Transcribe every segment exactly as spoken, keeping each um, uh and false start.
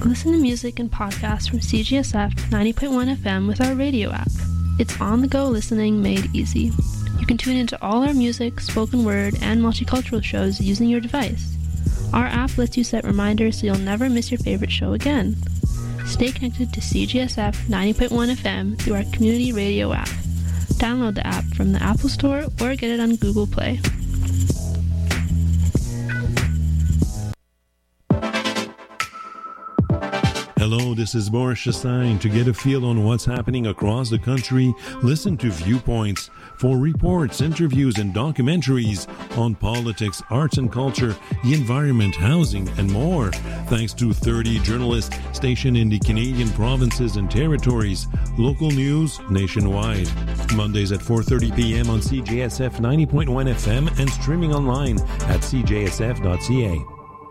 Listen to music and podcasts from C G S F ninety point one F M with our radio app. It's on-the-go listening made easy. You can tune into all our music, spoken word, and multicultural shows using your device. Our app lets you set reminders so you'll never miss your favorite show again. Stay connected to C G S F ninety point one F M through our community radio app. Download the app from the Apple Store or get it on Google Play. Hello, this is Boris Chastain. To get a feel on what's happening across the country, listen to Viewpoints for reports, interviews, and documentaries on politics, arts and culture, the environment, housing, and more. Thanks to thirty journalists stationed in the Canadian provinces and territories. Local news nationwide. Mondays at four thirty p.m. on C J S F ninety point one F M and streaming online at c j s f dot c a.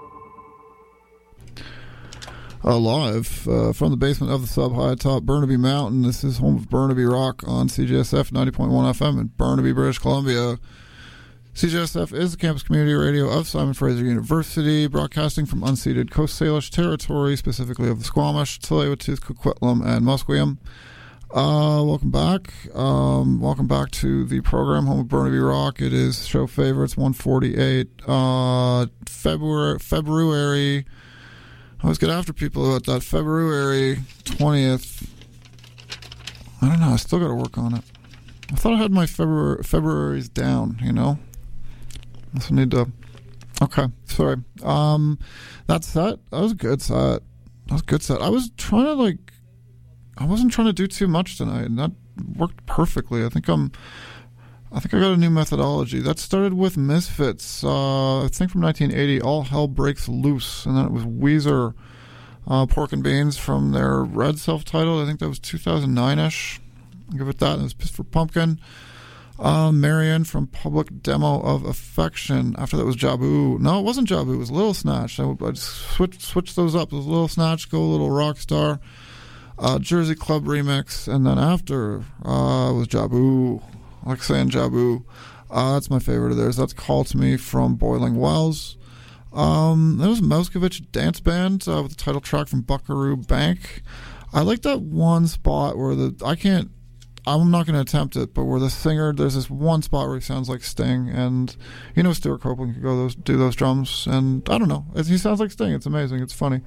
Uh, live uh, from the basement of the sub high atop Burnaby Mountain. This is home of Burnaby Rock on C J S F ninety point one F M in Burnaby, British Columbia. C J S F is the campus community radio of Simon Fraser University, broadcasting from unceded Coast Salish territory, specifically of the Squamish, Tsleil-Waututh, Coquitlam, and Musqueam. Uh, welcome back. Um, welcome back to the program, home of Burnaby Rock. It is show favorites one forty-eight. Uh, February, February. I always get after people about that. February twentieth. I don't know. I still got to work on it. I thought I had my February February's down, you know? I also need to... Okay, sorry. Um, that set, that was a good set. That was a good set. I was trying to, like... I wasn't trying to do too much tonight, and that worked perfectly. I think I'm... I think I got a new methodology. That started with Misfits, uh, I think from nineteen eighty, All Hell Breaks Loose. And then it was Weezer, uh, Pork and Beans from their Red self-titled. I think that was two thousand nine-ish. I'll give it that. It was Pissed for Pumpkin. Uh, Marianne from Public Demo of Affection. After that was Jabu. No, it wasn't Jabu. It was Little Snatch. I, I just switched, switched those up. It was Little Snatch, Go Little Rockstar, uh, Jersey Club Remix. And then after uh, was Jabu. Like saying Jabu. Uh, that's my favorite of theirs. That's Call to Me from Boiling Wells. Um, there was Mouskovich Dance Band uh, with the title track from Buckaroo Bank. I like that one spot where the... I can't... I'm not going to attempt it, but where the singer... There's this one spot where he sounds like Sting, and you know Stuart Copeland could go those do those drums, and I don't know. It, he sounds like Sting. It's amazing. It's funny.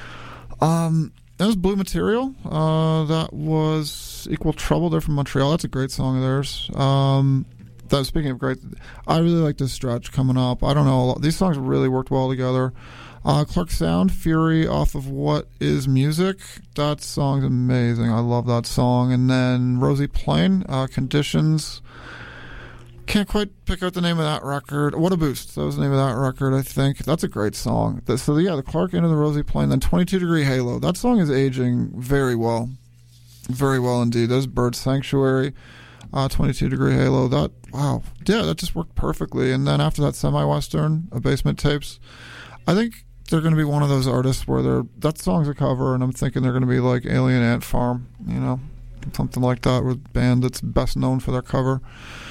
Um... That was Blue Material. Uh, that was Equal Trouble. They're from Montreal. That's a great song of theirs. Um, that speaking of great, I really like this stretch coming up. I don't know. These songs really worked well together. Uh, Clark Sound, Fury off of What Is Music. That song's amazing. I love that song. And then Rosie Plain, uh, Conditions. Can't quite pick out the name of that record. What a Boost. That was the name of that record, I think. That's a great song. So, yeah, the Clark into the Rosie Plain. Then twenty-two Degree Halo. That song is aging very well. Very well indeed. There's Bird Sanctuary. Uh, twenty-two Degree Halo. That, wow. Yeah, that just worked perfectly. And then after that, Semi-Western, a Basement Tapes. I think they're going to be one of those artists where they're, that song's a cover, and I'm thinking they're going to be like Alien Ant Farm, you know, something like that, with a band that's best known for their cover.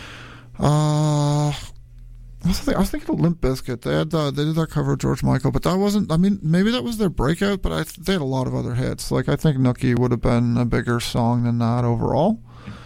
Uh, I was, thinking, I was thinking of Limp Bizkit. They had uh, they did their cover of George Michael, but that wasn't. I mean, maybe that was their breakout, but I th- they had a lot of other hits. Like I think Nookie would have been a bigger song than that overall.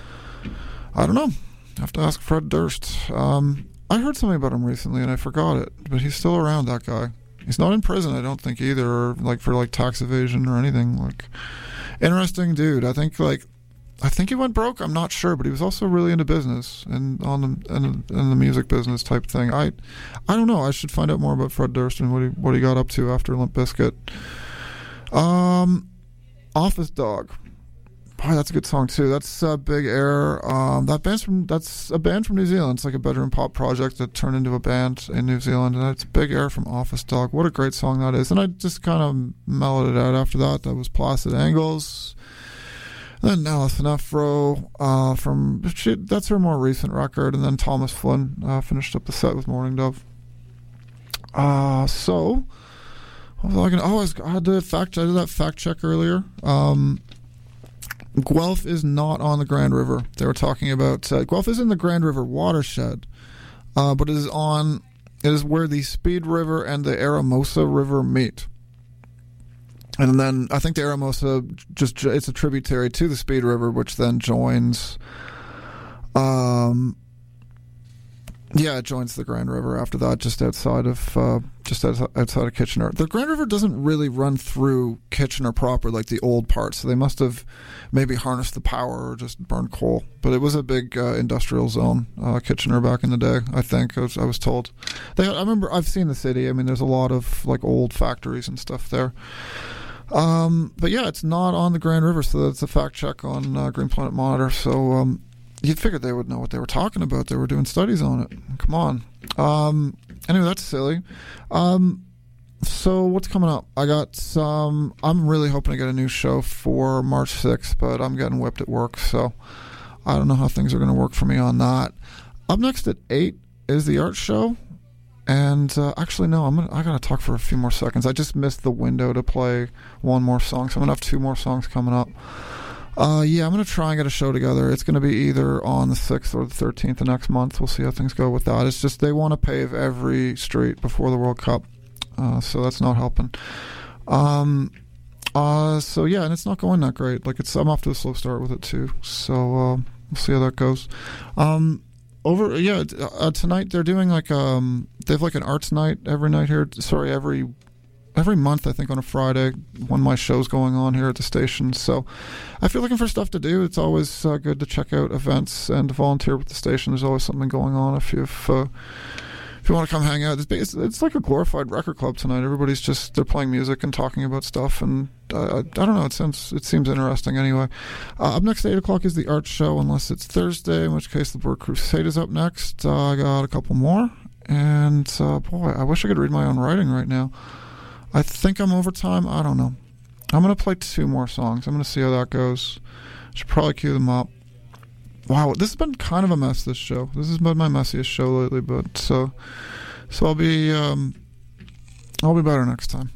I don't know. I have to ask Fred Durst. Um, I heard something about him recently and I forgot it, but he's still around. That guy. He's not in prison, I don't think either, or like for like tax evasion or anything. Like, interesting dude. I think like. I think he went broke. I'm not sure, but he was also really into business and on the in, in the music business type thing. I, I don't know. I should find out more about Fred Durst and what he what he got up to after Limp Bizkit. Um, Office Dog. Boy, that's a good song too. That's uh, Big Air. Um, that band's from that's a band from New Zealand. It's like a bedroom pop project that turned into a band in New Zealand, and it's Big Air from Office Dog. What a great song that is. And I just kind of mellowed it out after that. That was Placid Angles. Then Alison Afro, uh, from she, that's her more recent record, and then Thomas Flynn uh, finished up the set with Morning Dove. Uh, so, what was I gonna? Oh, I, was, I had to fact. I did that fact check earlier. Um, Guelph is not on the Grand River. They were talking about uh, Guelph is in the Grand River watershed, uh, but it is on. It is where the Speed River and the Aramosa River meet. And then I think the Eramosa, just it's a tributary to the Speed River, which then joins, um, yeah, it joins the Grand River after that, just outside of uh, just outside of Kitchener. The Grand River doesn't really run through Kitchener proper like the old part, so they must have maybe harnessed the power or just burned coal. But it was a big uh, industrial zone, uh, Kitchener, back in the day. I think I was, I was told. They, I remember I've seen the city. I mean, there's a lot of like old factories and stuff there. Um, but yeah, it's not on the Grand River, so that's a fact check on uh, Green Planet Monitor. So um, you'd figure they would know what they were talking about. They were doing studies on it. Come on. Um, anyway, that's silly. Um, so what's coming up? I got some. I'm really hoping to get a new show for March sixth, but I'm getting whipped at work, so I don't know how things are going to work for me on that. Up next at eight is the art show. And uh, actually, no, I'm gonna, I gotta talk for a few more seconds. I just missed the window to play one more song, so I'm gonna have two more songs coming up. Uh, yeah, I'm gonna try and get a show together. It's gonna be either on the sixth or the thirteenth of next month. We'll see how things go with that. It's just they want to pave every street before the World Cup, uh, so that's not helping. Um, uh, so yeah, and it's not going that great. Like it's, I'm off to a slow start with it too. So uh, we'll see how that goes. Um. Over yeah uh, tonight they're doing like um they have like an arts night every night here. Sorry, every every month I think on a Friday. One of my shows going on here at the station. So if you're looking for stuff to do, it's always uh, good to check out events and to volunteer with the station. There's always something going on if you've. Uh, If you want to come hang out, it's, it's like a glorified record club tonight. Everybody's just, they're playing music and talking about stuff, and uh, I don't know, it seems, it seems interesting anyway. Uh, up next at eight o'clock is the art show, unless it's Thursday, in which case the Bird Crusade is up next. Uh, I got a couple more, and uh, boy, I wish I could read my own writing right now. I think I'm over time. I don't know. I'm going to play two more songs. I'm going to see how that goes. Should probably cue them up. Wow, this has been kind of a mess, this show. This has been my messiest show lately, but so so I'll be um, I'll be better next time.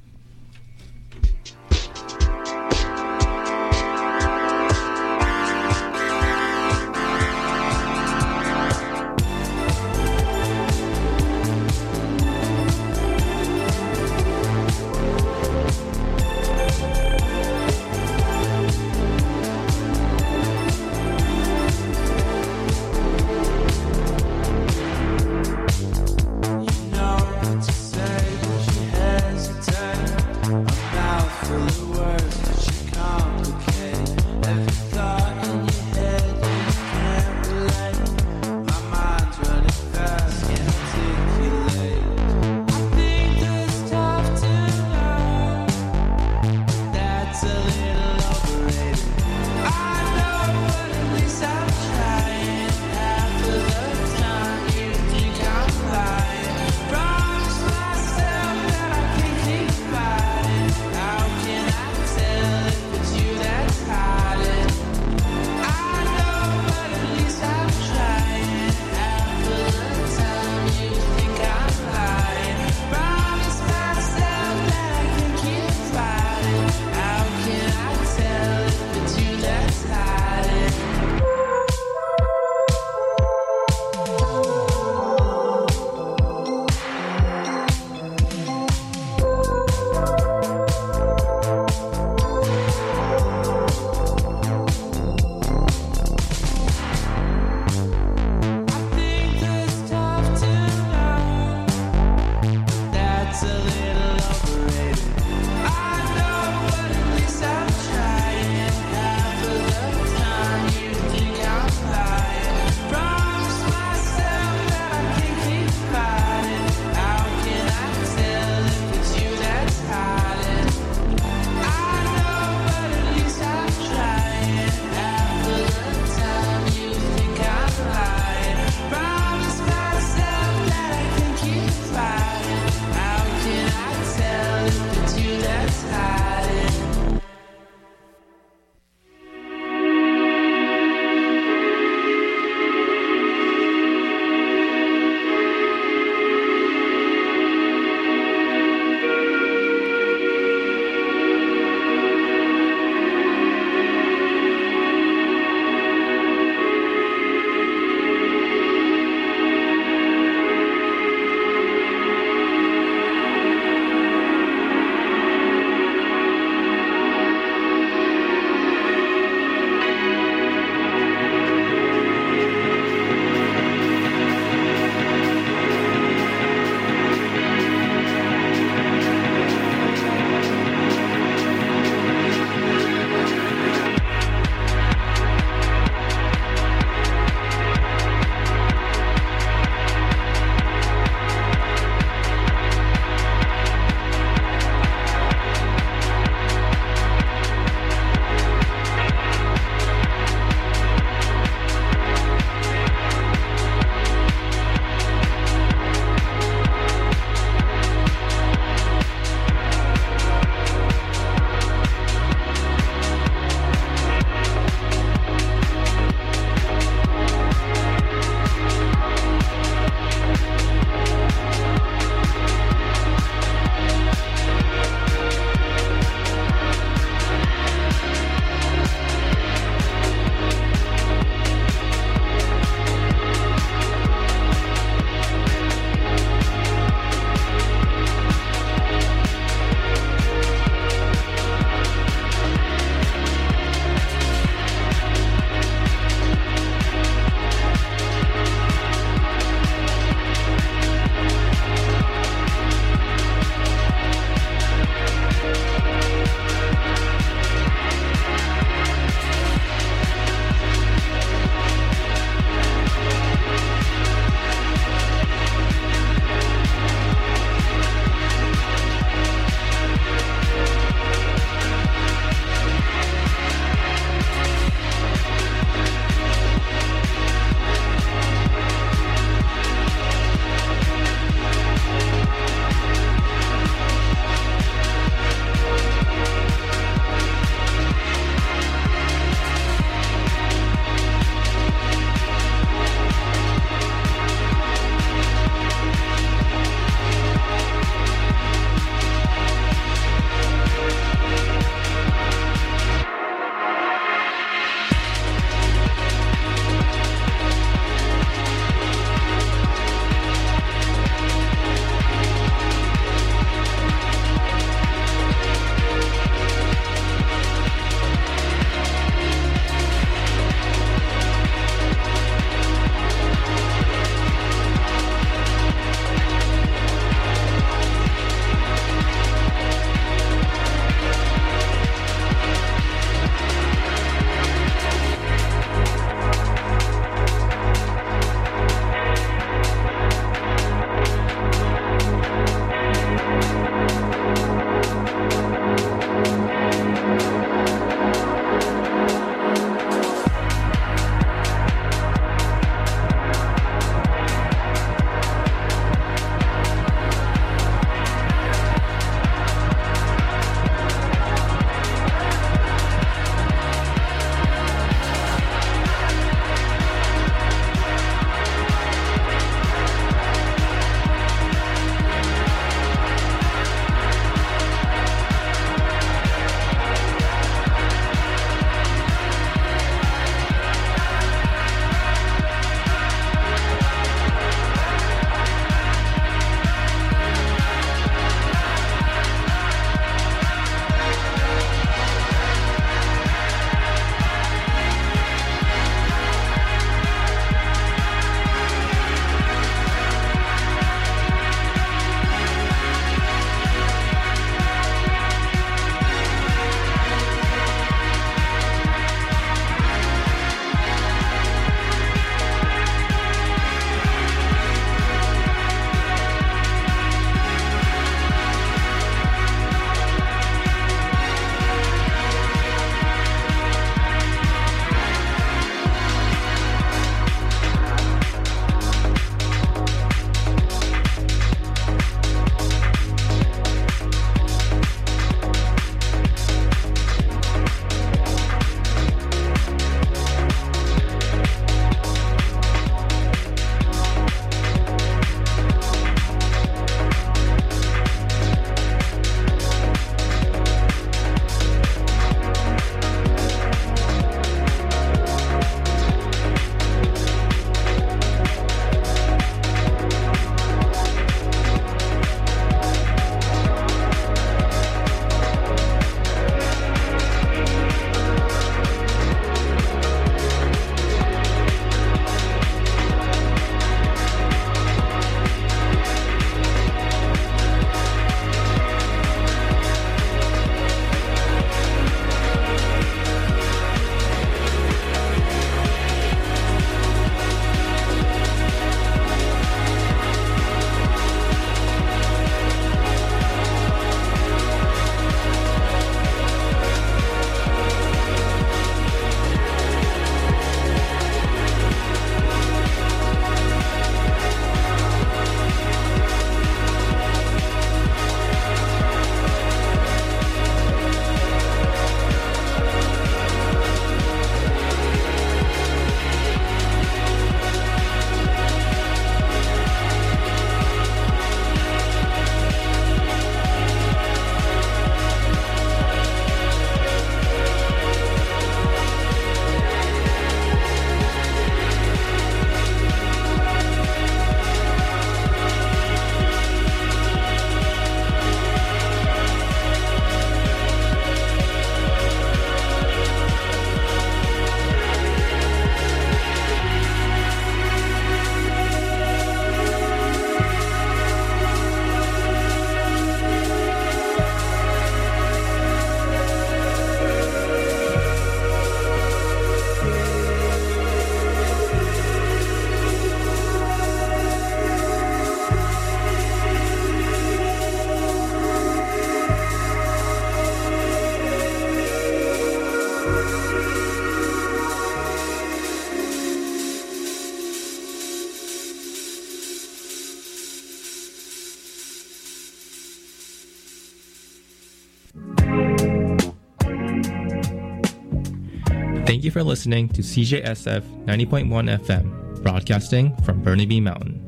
Thank you for listening to C J S F ninety point one F M, broadcasting from Burnaby Mountain.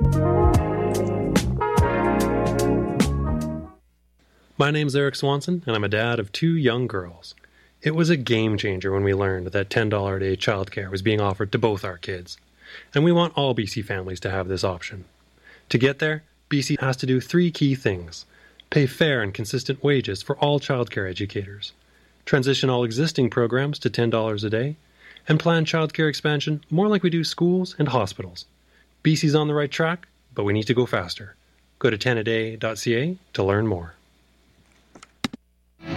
My name's Eric Swanson, and I'm a dad of two young girls. It was a game changer when we learned that ten dollars a day childcare was being offered to both our kids. And we want all B C families to have this option. To get there, B C has to do three key things. Pay fair and consistent wages for all childcare educators, transition all existing programs to ten dollars a day, and plan childcare expansion more like we do schools and hospitals. B C's on the right track, but we need to go faster. Go to ten a day dot c a to learn more.